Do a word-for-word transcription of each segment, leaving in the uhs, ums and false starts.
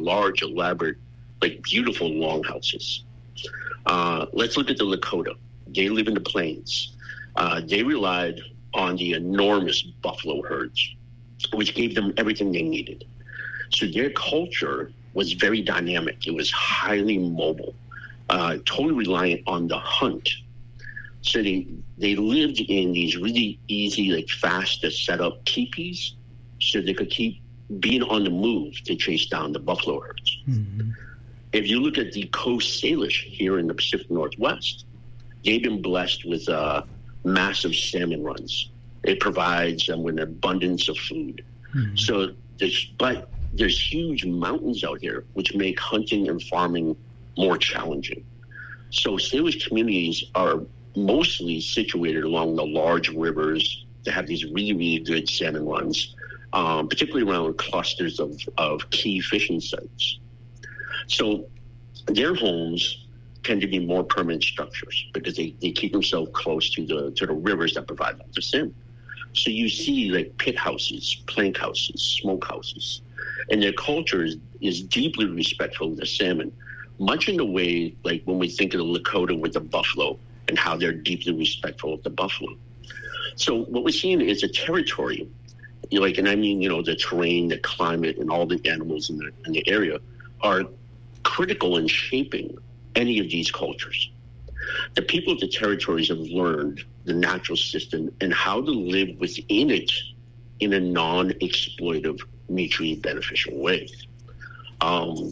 large, elaborate, like beautiful longhouses. Uh, let's look at the Lakota. They live in the plains. Uh, they relied on the enormous buffalo herds, which gave them everything they needed. So their culture was very dynamic. It was highly mobile, uh, totally reliant on the hunt. So they they lived in these really easy, like fast to set up teepees, so they could keep being on the move to chase down the buffalo herds. Mm-hmm. If you look at the Coast Salish here in the Pacific Northwest, they've been blessed with uh, massive salmon runs. It provides them with an abundance of food. Mm-hmm. So, there's, but there's huge mountains out here, which make hunting and farming more challenging. So Salish communities are mostly situated along the large rivers that have these really, really good salmon runs, um, particularly around clusters of, of key fishing sites. So their homes tend to be more permanent structures because they, they keep themselves close to the to the rivers that provide them the salmon. So you see like pit houses, plank houses, smoke houses, and their culture is, is deeply respectful of the salmon, much in the way like when we think of the Lakota with the buffalo and how they're deeply respectful of the buffalo. So what we're seeing is a territory, you know, like, and I mean, you know, the terrain, the climate, and all the animals in the in the area are critical in shaping any of these cultures. The people of the territories have learned the natural system and how to live within it in a non-exploitive, mutually beneficial way. Um,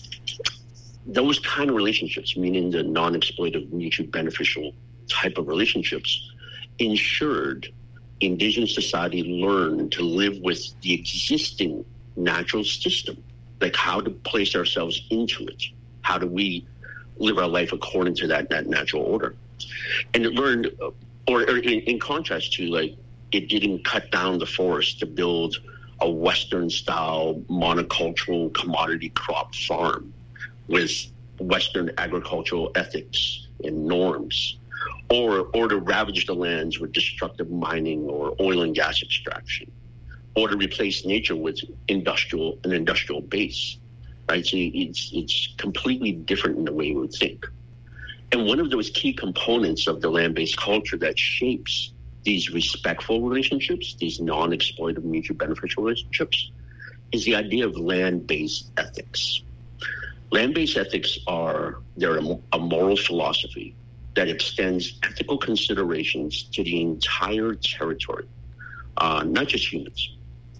those kind of relationships, meaning the non-exploitive, mutually beneficial type of relationships, ensured indigenous society learned to live with the existing natural system, like how to place ourselves into it. How do we live our life according to that, that natural order? And it learned, or, or in, in contrast to, like, it didn't cut down the forest to build a Western-style monocultural commodity crop farm with Western agricultural ethics and norms, or or to ravage the lands with destructive mining or oil and gas extraction, or to replace nature with industrial an industrial base, right? So it's it's completely different in the way we would think. And one of those key components of the land-based culture that shapes these respectful relationships, these non-exploitive, mutually beneficial relationships, is the idea of land-based ethics. Land-based ethics are, they're a, a moral philosophy that extends ethical considerations to the entire territory, uh, not just humans.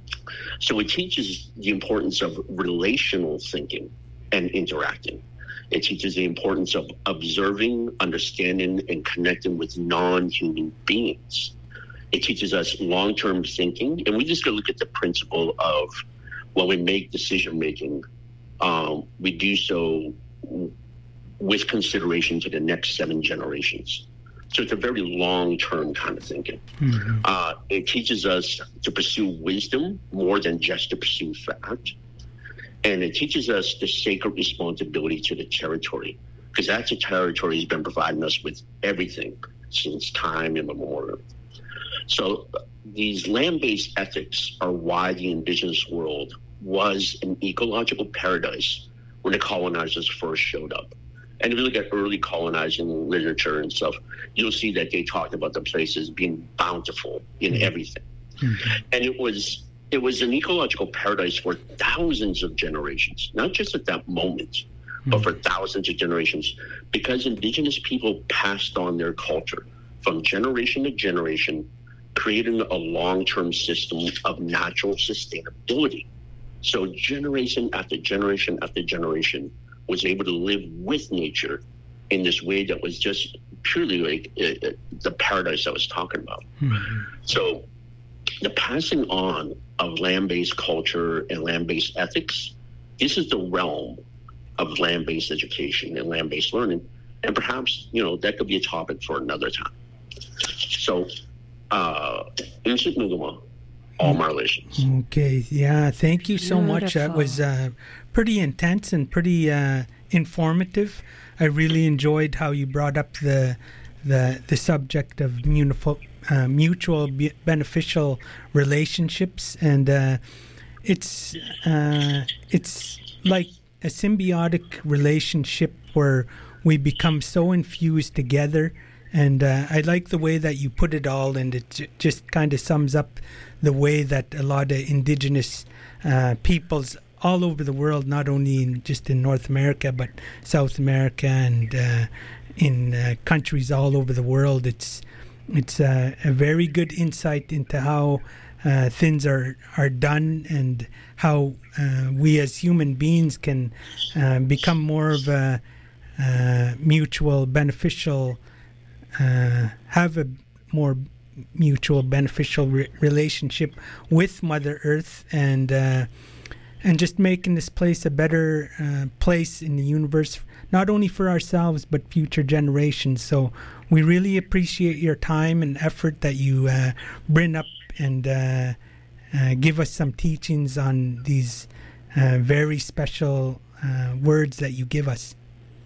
So it teaches the importance of relational thinking and interacting. It teaches the importance of observing, understanding, and connecting with non-human beings. It teaches us long-term thinking, and we just got to look at the principle of when we make decision-making, um, we do so with consideration to the next seven generations. So it's a very long-term kind of thinking. Mm-hmm. Uh, it teaches us to pursue wisdom more than just to pursue fact. And it teaches us the sacred responsibility to the territory, because that's a territory has been providing us with everything since time immemorial. So these land-based ethics are why the indigenous world was an ecological paradise when the colonizers first showed up. And if you look at early colonizing literature and stuff, you'll see that they talked about the places being bountiful in everything. Mm-hmm. And it was it was an ecological paradise for thousands of generations, not just at that moment, mm-hmm. but for thousands of generations, because indigenous people passed on their culture from generation to generation, creating a long-term system of natural sustainability. So generation after generation after generation was able to live with nature in this way that was just purely like uh, the paradise I was talking about. Mm-hmm. So the passing on of land-based culture and land-based ethics, this is the realm of land-based education and land-based learning. And perhaps, you know, that could be a topic for another time. So, uh, all my relations. Okay, yeah, thank you so Beautiful. much. That was uh, pretty intense and pretty uh, informative. I really enjoyed how you brought up the the the subject of mutual, uh, mutual be- beneficial relationships, and uh, it's uh, it's like a symbiotic relationship where we become so infused together. And uh, I like the way that you put it all, and it j- just kind of sums up the way that a lot of indigenous uh, peoples all over the world, not only in, just in North America, but South America and uh, in uh, countries all over the world. It's it's uh, a very good insight into how uh, things are, are done, and how uh, we as human beings can uh, become more of a uh, mutual beneficial Uh, have a more mutual beneficial re- relationship with Mother Earth, and uh, and just making this place a better uh, place in the universe, not only for ourselves but future generations. So we really appreciate your time and effort that you uh, bring up, and uh, uh, give us some teachings on these uh, very special uh, words that you give us.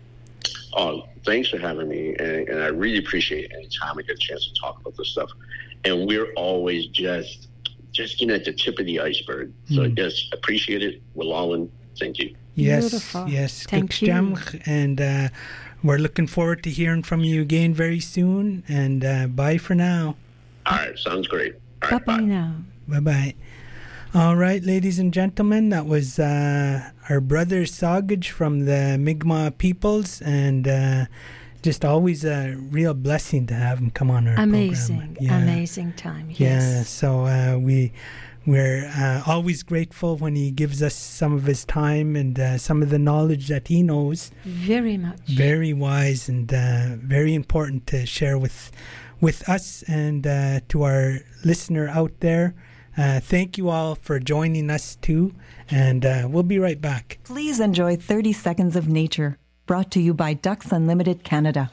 Oh, thanks for having me, and, and I really appreciate any time I get a chance to talk about this stuff. And we're always just just getting at the tip of the iceberg. So Mm. yes, appreciate it. Wallalin, thank you. Yes, Beautiful. yes, Thank Kuk you. Stamch, and uh, we're looking forward to hearing from you again very soon. And uh, bye for now. All right, sounds great. All right, Bye-bye bye. now. Bye bye. All right, ladies and gentlemen, that was uh, our brother Sagaj from the Mi'kmaq peoples, and uh, just always a real blessing to have him come on our Amazing, program. Yeah. amazing time. Yes. Yeah, so uh, we we're uh, always grateful when he gives us some of his time and uh, some of the knowledge that he knows. Very much. Very wise and uh, very important to share with with us and uh, to our listener out there. Uh, thank you all for joining us too, and uh, we'll be right back. Please enjoy thirty seconds of nature, brought to you by Ducks Unlimited Canada.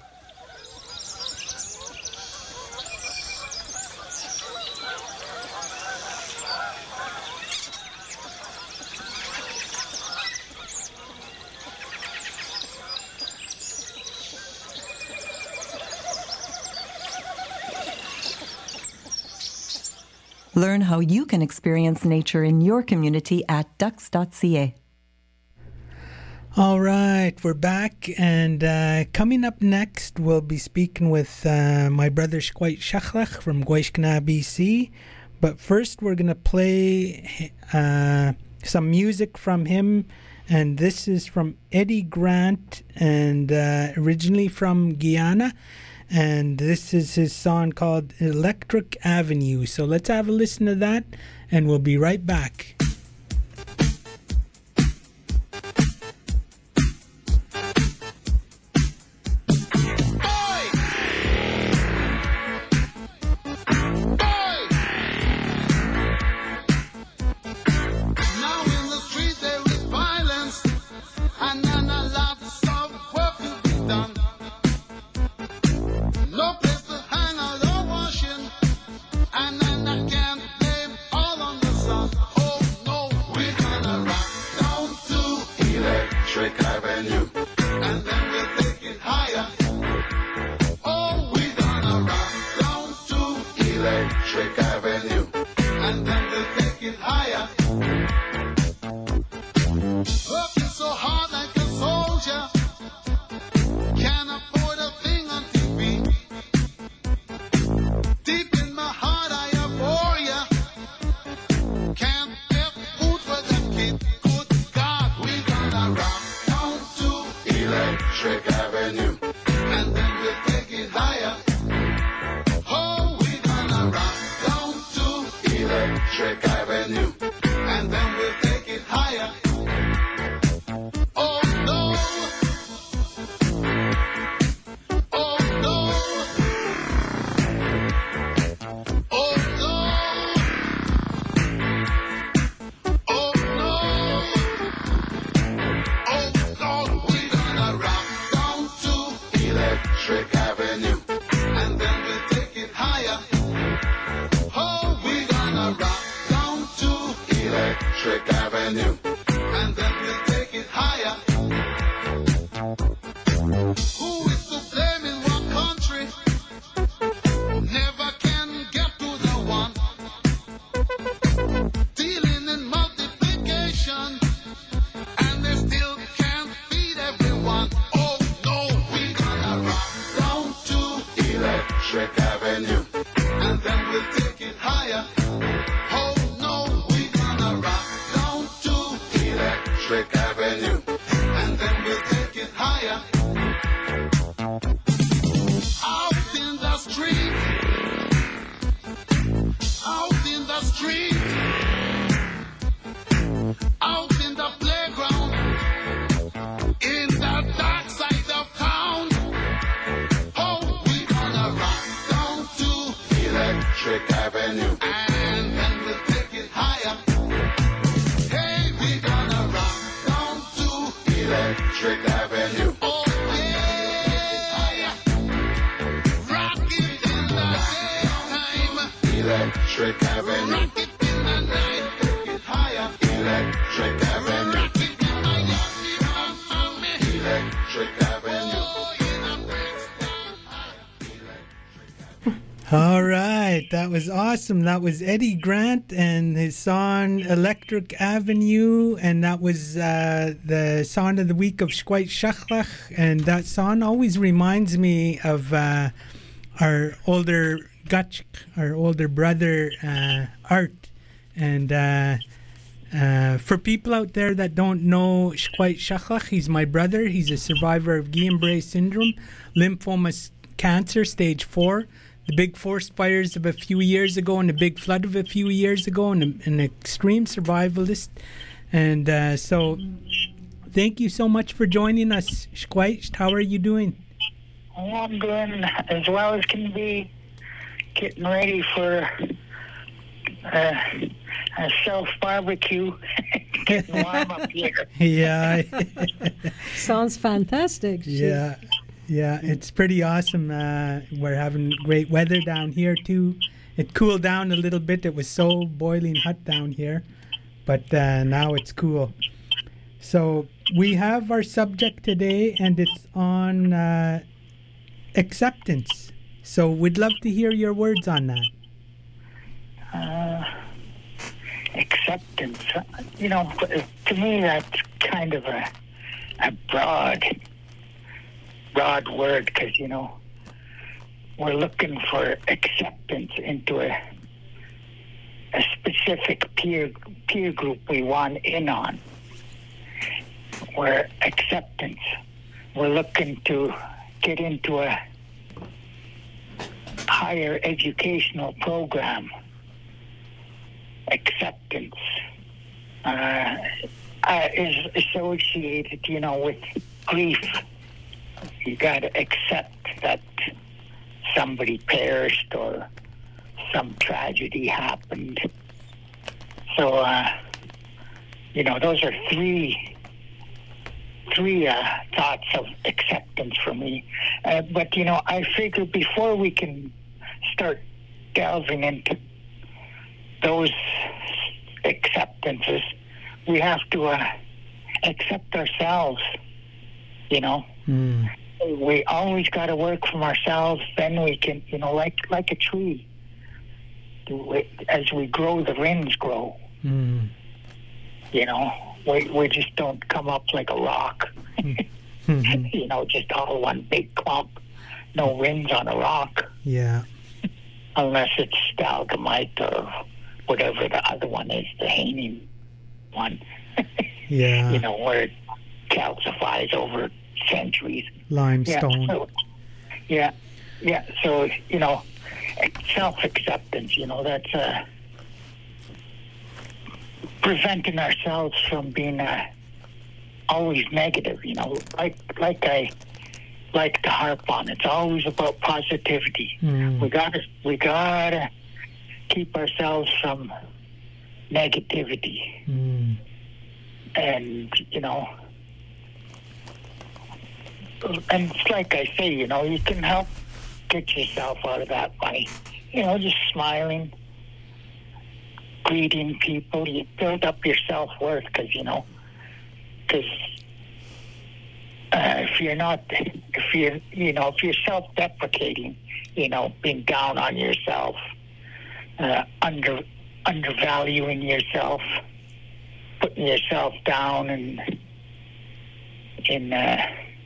Learn how you can experience nature in your community at ducks dot c a. All right, we're back, and uh, coming up next, we'll be speaking with uh, my brother Shquite Shachlach from Gwaiskna, B C. But first, we're going to play uh, some music from him, and this is from Eddie Grant, and uh, originally from Guyana. And this is his song called Electric Avenue. So let's have a listen to that, and we'll be right back. Oh, Avenue, and then we'll take it higher. Out in the street, out in the street, out in the playground, in the dark side of town. Oh, we gonna rock down to Electric Avenue, and then we'll take it higher. Hey, we gonna rock down to Electric Avenue. Oh yeah, rock it in the daytime, Electric Avenue. Rock it in the night, take it higher, Electric Avenue. Rock it in my yard, mommy, Electric Avenue. Oh, in the Brixton High. All right, that was awesome. That was Eddie Grant and his song Electric Avenue, and that was uh, the song of the week of Shquait Shachlach. And that song always reminds me of uh, our older Gutch, our older brother, uh, Art. And uh, uh, for people out there that don't know Shquait Shachlach, he's my brother. He's a survivor of Guillain-Barré syndrome, lymphoma s- cancer, stage four. The big forest fires of a few years ago and the big flood of a few years ago, and a, an extreme survivalist. And uh, so thank you so much for joining us, Shquait. How are you doing? Oh, I'm doing as well as can be, getting ready for uh, a self-barbecue, getting warm up here. Yeah. Sounds fantastic. Yeah. Yeah, it's pretty awesome. Uh, we're having great weather down here, too. It cooled down a little bit. It was so boiling hot down here, but uh, now it's cool. So we have our subject today, and it's on uh, acceptance. So we'd love to hear your words on that. Uh, acceptance. You know, to me, that's kind of a, a broad... broad word, because, you know, we're looking for acceptance into a a specific peer peer group we want in on. Where acceptance, we're looking to get into a higher educational program. Acceptance uh, uh, is associated, you know, with grief. You got to accept that somebody perished or some tragedy happened. So, uh, you know, those are three three uh, thoughts of acceptance for me. Uh, but, you know, I figure before we can start delving into those acceptances, we have to uh, accept ourselves, you know. Mm. We always got to work from ourselves. Then we can, you know, like like a tree. As we grow, the rings grow. Mm. You know, we we just don't come up like a rock. Mm-hmm. You know, just all one big clump. No rings on a rock. Yeah. Unless it's stalagmite or whatever the other one is, the hanging one. Yeah. You know, where it calcifies over centuries. Limestone. Yeah, so, yeah, yeah. So, you know, self-acceptance, you know, that's uh, preventing ourselves from being uh, always negative, you know, like like I like to harp on. It's always about positivity. Mm. We gotta we gotta keep ourselves from negativity. Mm. And, you know, and it's like I say, you know, you can help get yourself out of that by, you know, just smiling, greeting people. You build up your self-worth because, you know, because uh, if you're not, if you're, you know, if you're self-deprecating, you know, being down on yourself, uh, under undervaluing yourself, putting yourself down and in uh,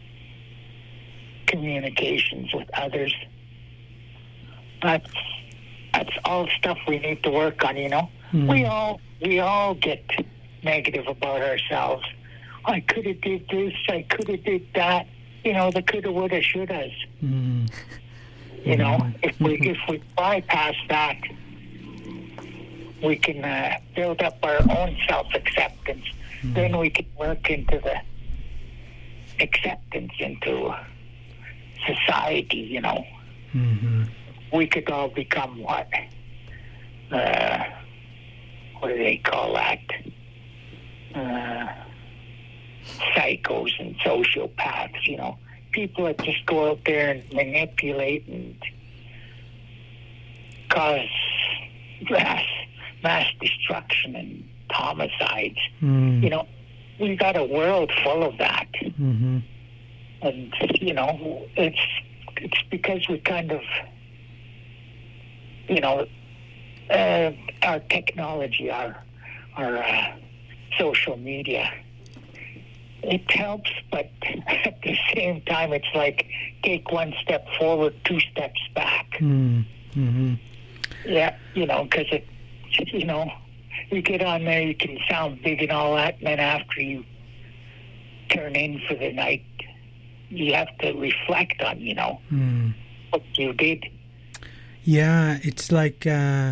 communications with others. That's that's all stuff we need to work on. You know, mm. we all we all get negative about ourselves. I could have did this, I could have did that. You know, the coulda, woulda, shouldas. Mm. You know, if we if we bypass that, we can uh, build up our own self-acceptance. Mm. Then we can work into the acceptance into society, you know. Mm-hmm. We could all become what? Uh, what do they call that? Uh, psychos and sociopaths, you know. People that just go out there and manipulate and cause mass, mass destruction and homicides. Mm. You know, we got a world full of that. Mm-hmm. And, you know, it's it's because we kind of, you know, uh, our technology, our, our uh, social media, it helps, but at the same time, it's like take one step forward, two steps back. Mm-hmm. Yeah, you know, because it, you know, you get on there, you can sound big and all that, and then after you turn in for the night, you have to reflect on, you know, mm. what you did. Yeah, it's like uh,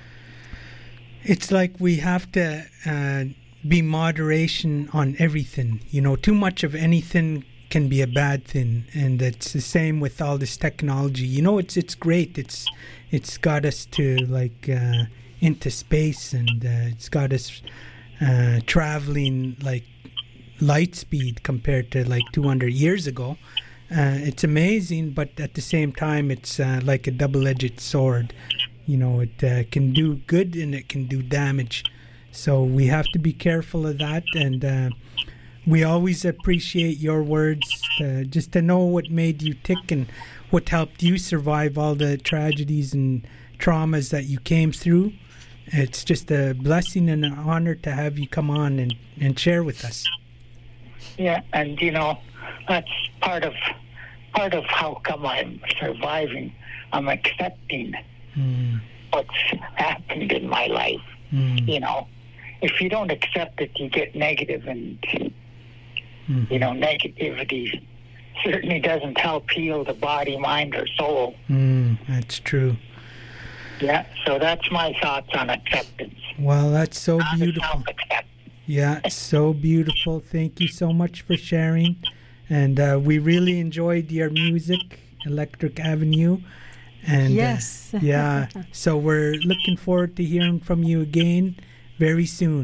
it's like we have to uh, be moderation on everything. You know, too much of anything can be a bad thing, and it's the same with all this technology. You know, it's it's great. It's it's got us to like uh, into space, and uh, it's got us uh, traveling like light speed compared to like two hundred years ago. Uh, it's amazing, but at the same time, it's uh, like a double-edged sword. You know, it uh, can do good and it can do damage. So we have to be careful of that, and uh, we always appreciate your words, uh, just to know what made you tick and what helped you survive all the tragedies and traumas that you came through. It's just a blessing and an honor to have you come on and, and share with us. Yeah, and you know, that's part of part of how come I'm surviving. I'm accepting mm. what's happened in my life. Mm. You know, if you don't accept it, you get negative, and mm. you know, negativity certainly doesn't help heal the body, mind, or soul. Mm, that's true. Yeah, so that's my thoughts on acceptance. Well, that's so Not beautiful. self-acceptance. Yeah, so beautiful. Thank you so much for sharing. And uh, we really enjoyed your music, Electric Avenue. And Yes. uh, yeah, so we're looking forward to hearing from you again very soon.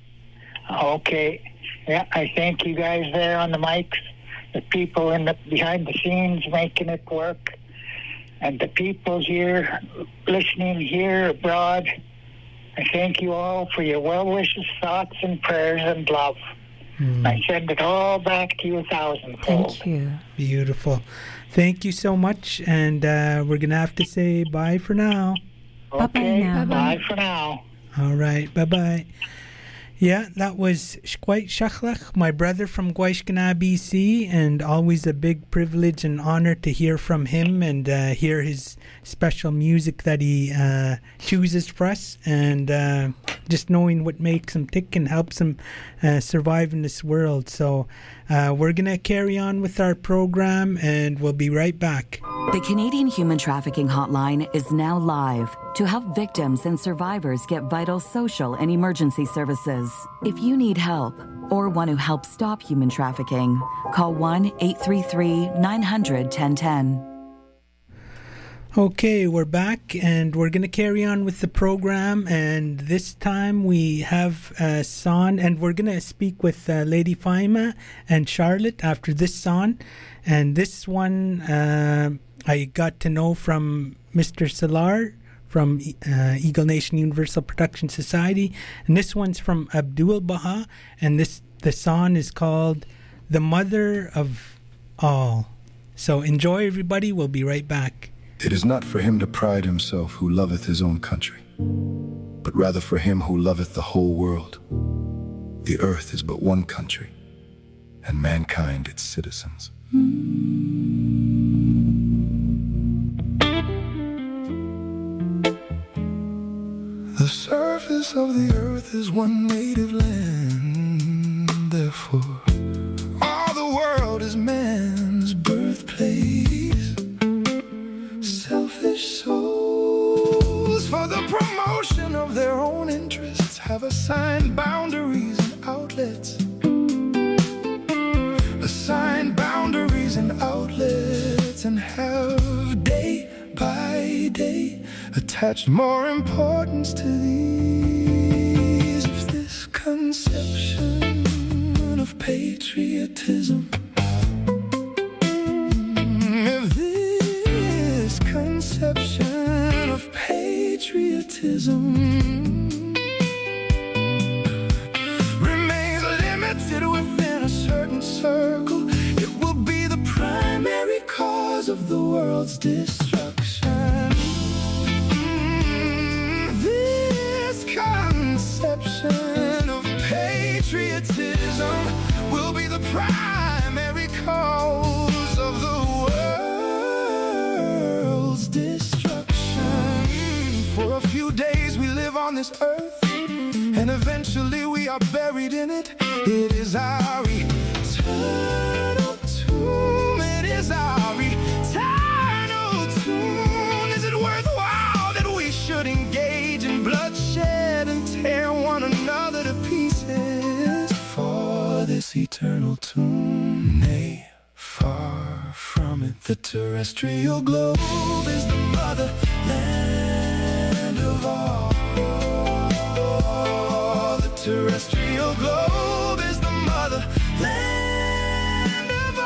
Okay. Yeah, I thank you guys there on the mics, the people in the behind the scenes making it work, and the people here listening here abroad. I thank you all for your well wishes, thoughts, and prayers and love. Mm. I send it all back to you a thousandfold. Thank you. Beautiful. Thank you so much. And uh, we're going to have to say bye for now. Bye-bye Okay, now. bye for now. All right. Bye-bye. Yeah, that was Shkwait Shachlach, my brother from Gwaishkana, B C, and always a big privilege and honor to hear from him and uh, hear his special music that he uh, chooses for us, and uh, just knowing what makes him tick and helps him uh, survive in this world. So uh, we're going to carry on with our program, and we'll be right back. The Canadian Human Trafficking Hotline is now live to help victims and survivors get vital social and emergency services. If you need help or want to help stop human trafficking, call one eight three three, nine hundred, ten ten. Okay, we're back, and we're going to carry on with the program, and this time we have a song, and we're going to speak with uh, Lady Faima and Charlotte after this song. And this one uh, I got to know from Mister Salar from uh, Eagle Nation Universal Production Society, and this one's from Abdul Baha, and this the song is called The Mother of All. So enjoy, everybody. We'll be right back. It is not for him to pride himself who loveth his own country, but rather for him who loveth the whole world. The earth is but one country, and mankind its citizens. The surface of the earth is one native land, therefore All the world is man's birthplace. Selfish souls, for the promotion of their own interests, have assigned boundaries and outlets. Assigned boundaries and outlets, and have day by day attached more importance to these. If this conception of patriotism, if this conception of patriotism remains limited within a certain circle, it will be the primary cause of the world's destruction. This conception of patriotism will be the primary cause of the world's destruction. For a few days we live on this earth, and eventually we are buried in it. It is our eternal tomb. It is our eternal tomb. Is it worthwhile that we should engage in bloodshed and tear one another to pieces for this eternal tomb? Nay, far from it. The terrestrial globe is the motherland of all. The terrestrial globe is the motherland of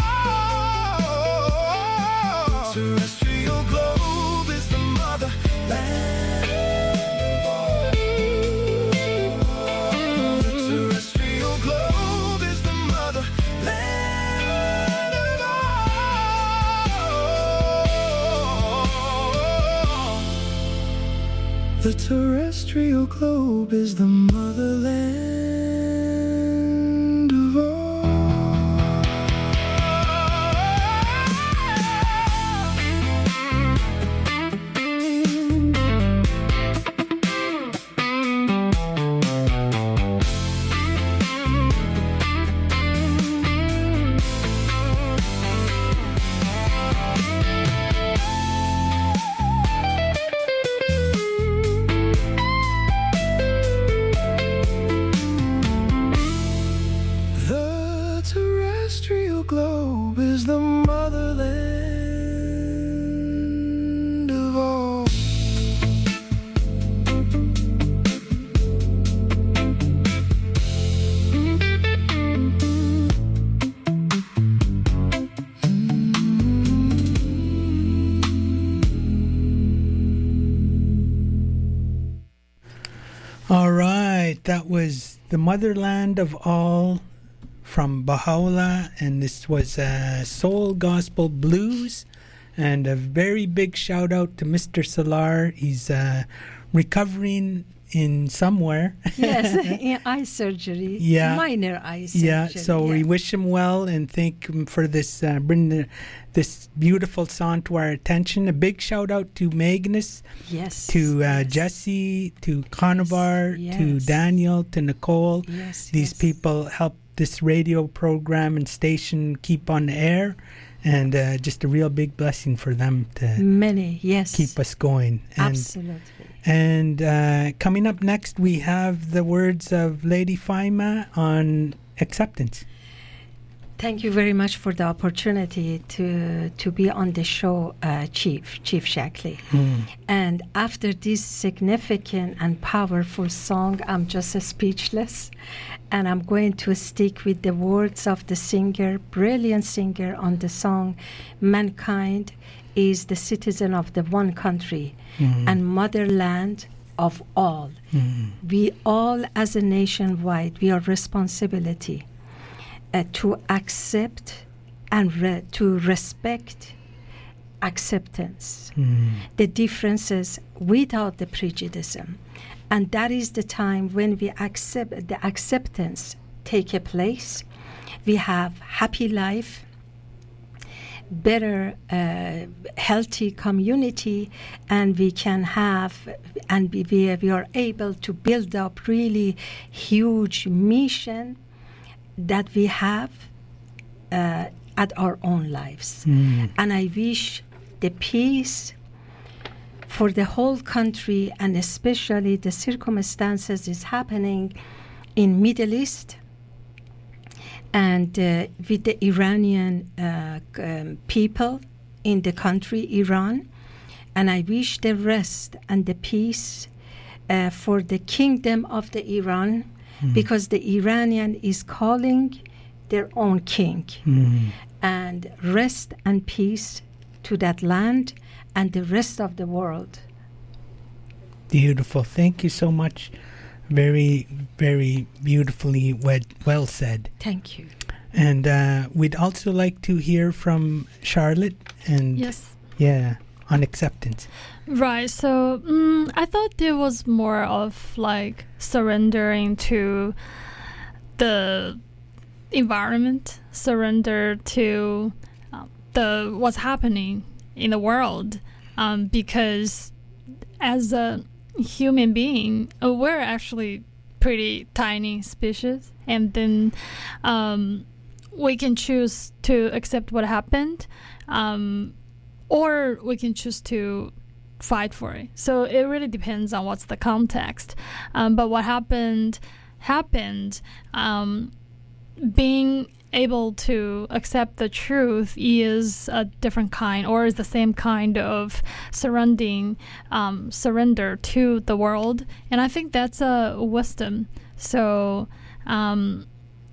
all. The terrestrial globe is the motherland of all. The terrestrial globe is the motherland of all. The terrestrial globe is the motherland of all. The terrestrial globe is the motherland of all. All right, that was The Motherland of All from Baha'u'llah, and this was uh, Soul Gospel Blues. And a very big shout out to Mister Salar. He's uh, recovering in somewhere. Yes, in eye surgery. Yeah. Minor eye surgery. Yeah, so we wish him well and thank him for this, uh, bringing the, this beautiful song to our attention. A big shout out to Magnus, Yes. to uh, yes. Jesse, to Conovar, Yes, to yes. Daniel, to Nicole. Yes, These yes. people help this radio program and station keep on the air, and uh, just a real big blessing for them to Many, yes. keep us going. And, Absolutely. and uh, coming up next, we have the words of Lady Faima on acceptance. Thank you very much for the opportunity to to be on the show, uh, Chief, Chief Shackley. And after this significant and powerful song, I'm just uh, speechless. And I'm going to stick with the words of the singer, brilliant singer on the song, Mankind is the citizen of the one country and motherland of all. We all, as a nationwide, we are responsibility uh, to accept and re- to respect acceptance, the differences without the prejudice. And that is the time when we accept the acceptance take a place. We have happy life, better, uh, healthy community, and we can have, and we, we we are able to build up really huge mission that we have uh, at our own lives. Mm. And I wish the peace for the whole country, and especially the circumstances is happening in Middle East and uh, with the Iranian uh, um, people in the country, Iran. And I wish the rest and the peace uh, for the kingdom of the Iran, mm. because the Iranian is calling their own king. Mm. And rest and peace to that land and the rest of the world. Beautiful. Thank you so much. Very, very beautifully wed- well said. Thank you. And uh, we'd also like to hear from Charlotte. And yes. Yeah, on acceptance. Right. So mm, I thought it was more of like surrendering to the environment, surrender to uh, the what's happening in the world, um, because as a human being, uh, we're actually pretty tiny species, and then um, we can choose to accept what happened, um, or we can choose to fight for it. So it really depends on what's the context. Um, but what happened happened. Um, being able to accept the truth is a different kind, or is the same kind of surrendering, um, surrender to the world. And I think that's a wisdom. So um,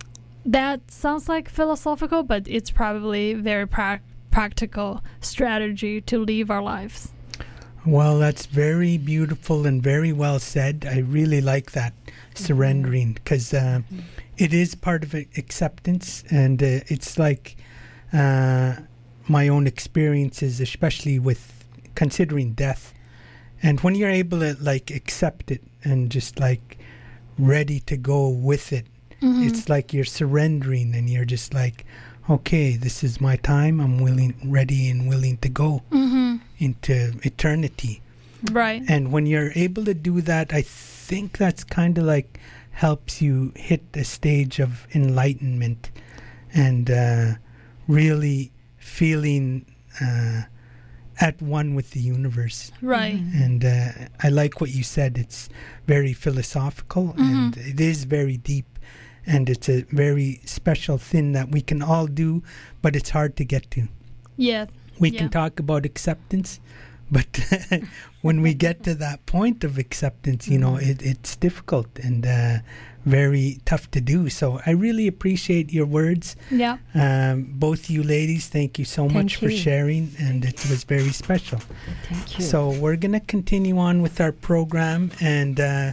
that sounds like philosophical, but it's probably very pra- practical strategy to live our lives. Well, that's very beautiful and very well said. I really like that, surrendering, because uh, mm-hmm. it is part of acceptance, and uh, it's like uh, my own experiences, especially with considering death. And when you're able to like accept it and just like ready to go with it, mm-hmm. it's like you're surrendering, and you're just like, okay, this is my time. I'm willing, ready and willing to go mm-hmm. into eternity. Right. And when you're able to do that, I think that's kind of like helps you hit a stage of enlightenment and uh, really feeling uh, at one with the universe. Right. Mm-hmm. And uh, I like what you said. It's very philosophical, mm-hmm. and it is very deep. And it's a very special thing that we can all do, but it's hard to get to. Yeah. We yeah. can talk about acceptance, but when we get to that point of acceptance, you know, it, it's difficult and uh, very tough to do. So I really appreciate your words. Yeah. Um, both you ladies, thank you so thank much you. for sharing, and it was very special. Thank you. So we're going to continue on with our program, and uh,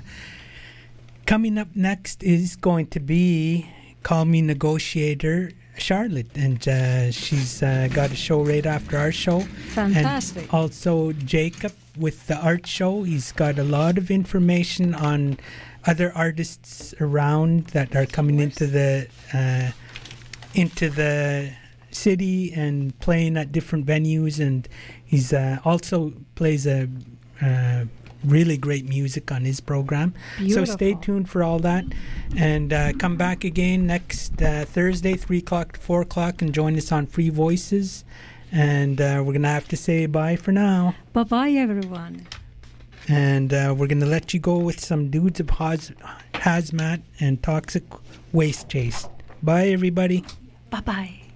coming up next is going to be Call Me Negotiator Charlotte, and uh, she's uh, got a show right after our show. Fantastic. And also Jacob with the art show. He's got a lot of information on other artists around that are coming into the uh, into the city and playing at different venues, and he's uh, also plays a uh, really great music on his program. Beautiful. So stay tuned for all that, and uh, come back again next uh, Thursday, three o'clock to four o'clock, and join us on Free Voices. And uh, we're gonna have to say bye for now. Bye bye, everyone. And uh, we're gonna let you go with some Dudes of Haz- Hazmat and Toxic Waste Chase. Bye, everybody. Bye bye.